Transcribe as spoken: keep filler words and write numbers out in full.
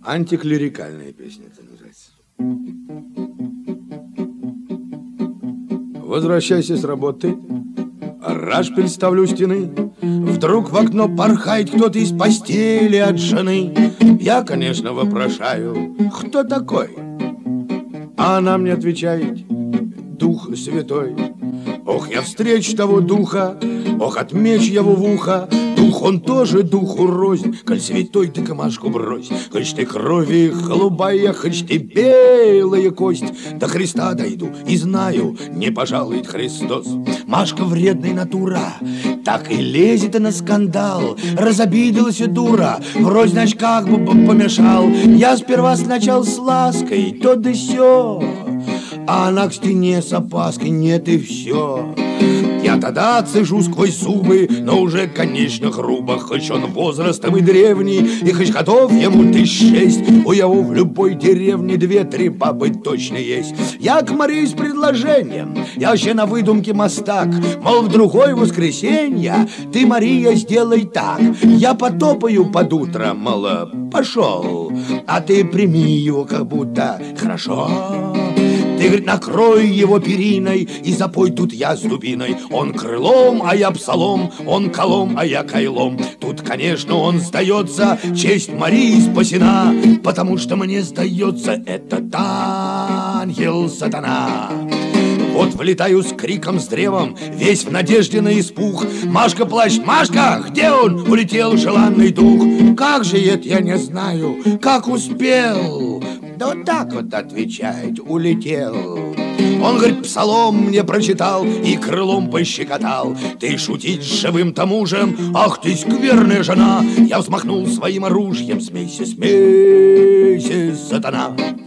Антиклерикальная песня это называется. Возвращайся с работы, рашпиль ставлю у стены. Вдруг в окно порхает кто-то из постели от жены. Я, конечно, вопрошаю, кто такой? А она мне отвечает, Дух Святой. Ох, я встречу того духа, ох, отмечу его в ухо. Дух, он тоже духу рознь, коль святой ты камашку брось. Хоть ты крови голубая, хоть ты белая кость, до Христа дойду и знаю, не пожалует Христос. Машка вредная натура, так и лезет на скандал. Разобиделась и дура, вроде, значит, как бы помешал. Я сперва сначала с лаской, то да сё, а она к стене с опаской, нет и все. Я тогда цежу сквозь зубы, но уже, конечно, грубо. Хоть он возрастом и древний, и хоть готов ему тысяч шесть, у его в любой деревне две-три бабы точно есть. Я к Марии с предложением, я вообще на выдумке мастак. Мол, в другое воскресенье ты, Мария, сделай так. Я потопаю под утро, мол, пошел, а ты прими его как будто хорошо. Ты, говорит, накрой его периной и запой тут я с дубиной. Он крылом, а я псалом, он колом, а я кайлом. Тут, конечно, он сдается, честь Марии спасена, потому что мне сдается этот ангел сатана. Вот влетаю с криком, с древом, весь в надежде на испуг. Машка плачет, Машка, где он? Улетел желанный дух. Как же это я не знаю, как успел? Да вот так вот отвечает, улетел. Он, говорит, псалом мне прочитал и крылом пощекотал. Ты шутить с живым-то мужем, ах ты скверная жена. Я взмахнул своим оружием, смейся, смейся, сатана.